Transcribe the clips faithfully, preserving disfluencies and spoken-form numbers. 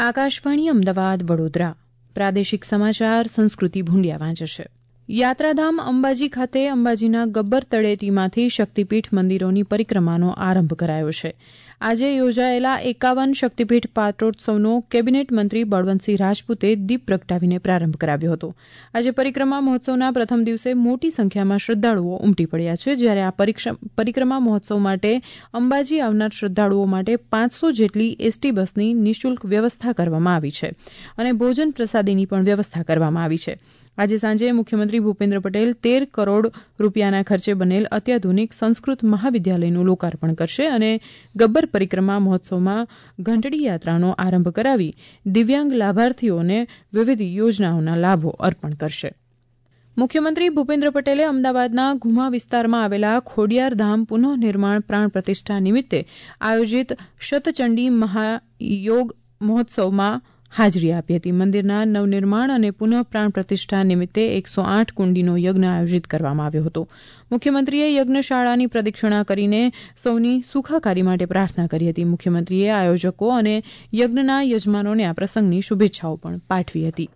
આકાશવાણી અમદાવાદ વડોદરા પ્રાદેશિક સમાચાર સંસ્કૃતિ ભૂંડિયા વાંચે છે. યાત્રાધામ અંબાજી ખાતે અંબાજીના ગબ્બર તળેટીમાંથી શક્તિપીઠ મંદિરોની પરિક્રમાનો આરંભ કરાયો છે. આજે યોજાયેલા એકાવન શક્તિપીઠ પાત્રોત્સવનો કેબિનેટ મંત્રી બળવંતસિંહ રાજપૂતે દીપ પ્રગટાવીને પ્રારંભ કરાવ્યો હતો. આજે પરિક્રમા મહોત્સવના પ્રથમ દિવસે મોટી સંખ્યામાં શ્રદ્ધાળુઓ ઉમટી પડ્યા છે, જ્યારે આ પરિક્રમા મહોત્સવ માટે અંબાજી આવનાર શ્રદ્ધાળુઓ માટે પાંચસો જેટલી એસટી બસની નિઃશુલ્ક વ્યવસ્થા કરવામાં આવી છે અને ભોજન પ્રસાદીની પણ વ્યવસ્થા કરવામાં આવી છે. આજે સાંજે મુખ્યમંત્રી ભૂપેન્દ્ર પટેલ તેર કરોડ રૂપિયાના ખર્ચે બનેલ અત્યાધુનિક સંસ્કૃત મહાવિદ્યાલયનું લોકાર્પણ કરશે અને ગબ્બર પરિક્રમા મહોત્સવમાં ઘંટડી યાત્રાનો આરંભ કરાવી દિવ્યાંગ લાભાર્થીઓને વિવિધ યોજનાઓના લાભો અર્પણ કરશે. મુખ્યમંત્રી ભૂપેન્દ્ર પટેલે અમદાવાદના ઘુમા વિસ્તારમાં આવેલા ખોડિયાર ધામ પુનઃનિર્માણ પ્રાણ પ્રતિષ્ઠા નિમિત્તે આયોજિત શતચંડી મહાયોગ મહોત્સવમાં હાજરી આપી હતી. મંદિરના નવનિર્માણ અને પુનઃ પ્રાણ પ્રતિષ્ઠા નિમિત્તે એકસો આઠ કુંડીનો યજ્ઞ આયોજિત કરવામાં આવ્યો હતો. મુખ્યમંત્રીએ યજ્ઞશાળાની પ્રદક્ષિણા કરીને સૌની સુખાકારી માટે પ્રાર્થના કરી હતી. મુખ્યમંત્રીએ આયોજકો અને યજ્ઞના યજમાનોને આ પ્રસંગની શુભેચ્છાઓ પણ પાઠવી હતી.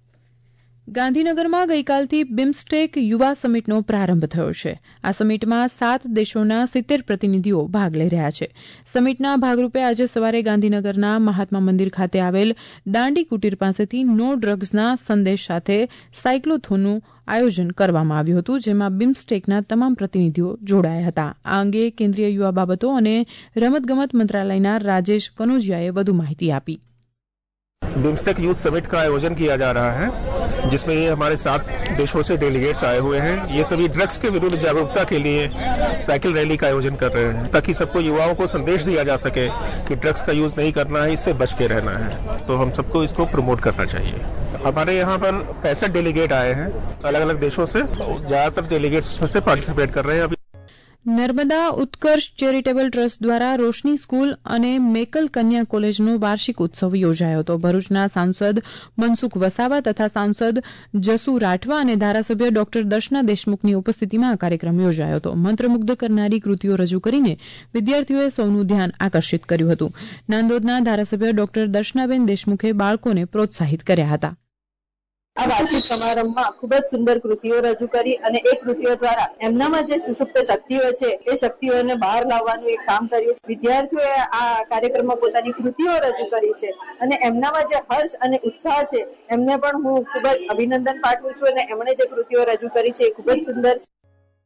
ગાંધીનગરમાં ગઈકાલથી બિમ્સ્ટેક યુવા સમિટનો પ્રારંભ થયો છે. આ સમિટમાં સાત દેશોના સિત્તેર પ્રતિનિધિઓ ભાગ લઈ રહ્યા છે. સમિટના ભાગરૂપે આજે સવારે ગાંધીનગરના મહાત્મા મંદિર ખાતે આવેલ દાંડી કુટીર પાસેથી નો ડ્રગ્સના સંદેશ સાથે સાયક્લોથોનનું આયોજન કરવામાં આવ્યું હતું, જેમાં બિમ્સ્ટેકના તમામ પ્રતિનિધિઓ જોડાયા હતા. આ અંગે કેન્દ્રીય યુવા બાબતો અને રમતગમત મંત્રાલયના રાજેશ કનોજિયાએ વધુ માહિતી આપી. बिम्स्टेक यूथ समिट का आयोजन किया जा रहा है, जिसमें ये हमारे सात देशों से डेलीगेट्स आए हुए हैं. ये सभी ड्रग्स के विरुद्ध जागरूकता के लिए साइकिल रैली का आयोजन कर रहे हैं, ताकि सबको युवाओं को संदेश दिया जा सके कि ड्रग्स का यूज नहीं करना है, इससे बच के रहना है. तो हम सबको इसको प्रमोट करना चाहिए. हमारे यहाँ पर पैंसठ डेलीगेट आए हैं अलग अलग देशों से. ज्यादातर डेलीगेट्स उसमें से पार्टिसिपेट कर रहे हैं. अभी નર્મદા ઉત્કર્ષ ચેરિટેબલ ટ્રસ્ટ દ્વારા રોશની સ્કૂલ અને મેકલ કન્યા કોલેજનો વાર્ષિક ઉત્સવ યોજાયો હતો. ભરૂચના સાંસદ મનસુખ વસાવા તથા સાંસદ જસુ રાઠવા અને ધારાસભ્ય ડોક્ટર દર્શના દેશમુખની ઉપસ્થિતિમાં આ કાર્યક્રમ યોજાયો હતો. મંત્રમુગ્ધ કરનારી કૃતિઓ રજૂ કરીને વિદ્યાર્થીઓએ સૌનું ધ્યાન આકર્ષિત કર્યું હતું. નાંદોદના ધારાસભ્ય ડોક્ટર દર્શનાબેન દેશમુખે બાળકોને પ્રોત્સાહિત કર્યા હતા. આ વાર્ષિક સમારંભમાં ખૂબ જ સુંદર કૃતિઓ રજૂ કરી અને એ કૃતિઓ દ્વારા એમનામાં જે સુષુપ્ત શક્તિઓ છે એ શક્તિઓને બહાર લાવવાનું એક કામ કર્યું. વિદ્યાર્થીઓએ આ કાર્યક્રમમાં પોતાની કૃતિઓ રજૂ કરી છે અને એમનામાં જે હર્ષ અને ઉત્સાહ છે એમને પણ હું ખૂબ જ અભિનંદન પાઠવું છું અને એમણે જે કૃતિઓ રજૂ કરી છે એ ખૂબ જ સુંદર છે.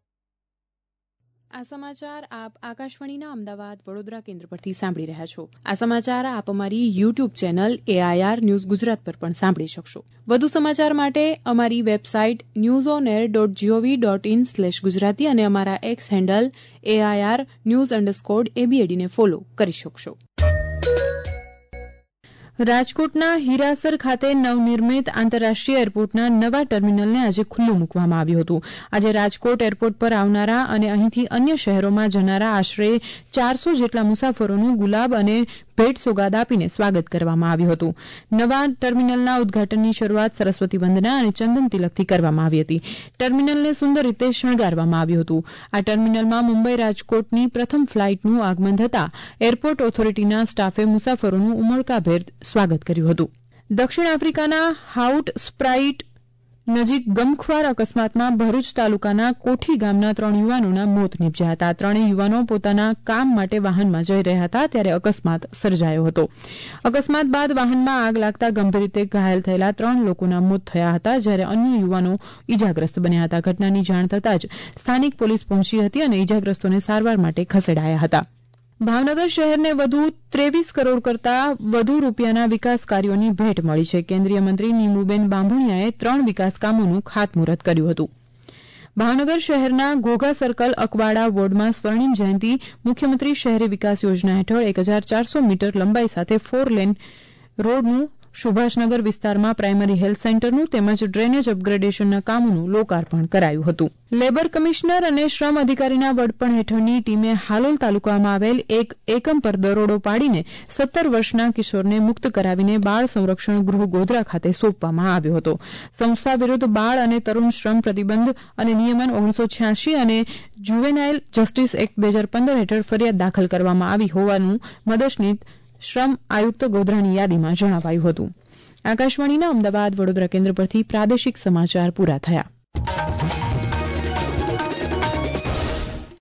આ સમાચાર આપ આકાશવાણીના અમદાવાદ વડોદરા કેન્દ્ર પરથી સાંભળી રહ્યા છો. આ સમાચાર આપ અમારી YouTube channel AIR news Gujarat પર પણ સાંભળી શકશો. વધુ સમાચાર માટે અમારી website news on air dot GOV dot in slash Gujarati અને અમારા X handle AIR news underscore એબીએડીને ફોલો કરી શકશો. રાજકોટના હીરાસર ખાતે નવનિર્મિત આંતરરાષ્ટ્રીય એરપોર્ટના નવા ટર્મિનલને આજે ખુલ્લું મૂકવામાં આવ્યું હતું. આજે રાજકોટ એરપોર્ટ પર આવનારા અને અહીંથી અન્ય શહેરોમાં જનારા આશરે ચારસો જેટલા મુસાફરોનું ગુલાબ અને ભેટ સોગાદ આપીને સ્વાગત કરવામાં આવ્યું હતું. નવા ટર્મિનલના ઉદઘાટનની શરૂઆત સરસ્વતી વંદના અને ચંદન તિલકથી કરવામાં આવી હતી. ટર્મિનલને સુંદર રીતે શણગારવામાં આવ્યું હતું. આ ટર્મિનલમાં મુંબઈ રાજકોટની પ્રથમ ફ્લાઇટનું આગમન થતાં એરપોર્ટ ઓથોરિટીના સ્ટાફે મુસાફરોનું ઉમળકાભેર સ્વાગત કર્યું હતું. દક્ષિણ આફ્રિકાના હાઉટ સ્પ્રાઇટ નજીક ગમખ્વાર અકસ્માતમાં ભરૂચ તાલુકાના કોઠી ગામના ત્રણ યુવાનોના મોત નીપજ્યા હતા. ત્રણેય યુવાનો પોતાના કામ માટે વાહનમાં જઈ રહ્યા હતા ત્યારે અકસ્માત સર્જાયો હતો. અકસ્માત બાદ વાહનમાં આગ લાગતા ગંભીર રીતે ઘાયલ થયેલા ત્રણ લોકોના મોત થયા હતા, જ્યારે અન્ય યુવાનો ઇજાગ્રસ્ત બન્યા હતા. ઘટનાની જાણ થતાં જ સ્થાનિક પોલીસ પહોંચી હતી અને ઇજાગ્રસ્તોને સારવાર માટે ખસેડાયા હતા. ભાવનગર શહેરને વધુ ત્રેવીસ કરોડ કરતાં વધુ રૂપિયાના વિકાસ કાર્યોની ભેટ મળી છે. કેન્દ્રીય મંત્રી નીમુબેન બાંભણિયાએ ત્રણ વિકાસ કામોનું ખાતમુહૂર્ત કર્યું હતું. ભાવનગર શહેરના ઘોઘા સર્કલ અકવાડા વોર્ડમાં સ્વર્ણિમ જયંતિ મુખ્યમંત્રી શહેરી વિકાસ યોજના હેઠળ એક હજાર ચારસો મીટર લંબાઈ સાથે ફોર લેન રોડનું, સુભાષનગર વિસ્તારમાં પ્રાઇમરી હેલ્થ સેન્ટરનું તેમજ ડ્રેનેજ અપગ્રેડેશનના કામોનું લોકાર્પણ કરાયું હતું. લેબર કમિશનર અને શ્રમ અધિકારીના વડપણ હેઠળની ટીમે હાલોલ તાલુકામાં આવેલ એક એકમ પર દરોડો પાડીને સત્તર વર્ષના કિશોરને મુક્ત કરાવીને બાળ સંરક્ષણ ગૃહ ગોધરા ખાતે સોંપવામાં આવ્યો હતો. સંસ્થા વિરુદ્ધ બાળ અને તરુણ શ્રમ પ્રતિબંધ અને નિયમન ઓગણીસો છ્યાસી અને જુવેનાઇલ જસ્ટિસ એક્ટ બે હજાર પંદર હેઠળ ફરિયાદ દાખલ કરવામાં આવી હોવાનું મદદનીશ શ્રમ આયુક્ત ગોધરાની યાદીમાં જણાવાયું હતું. આકાશવાણીના અમદાવાદ વડોદરા કેન્દ્ર પરથી પ્રાદેશિક સમાચાર પૂરા થયા.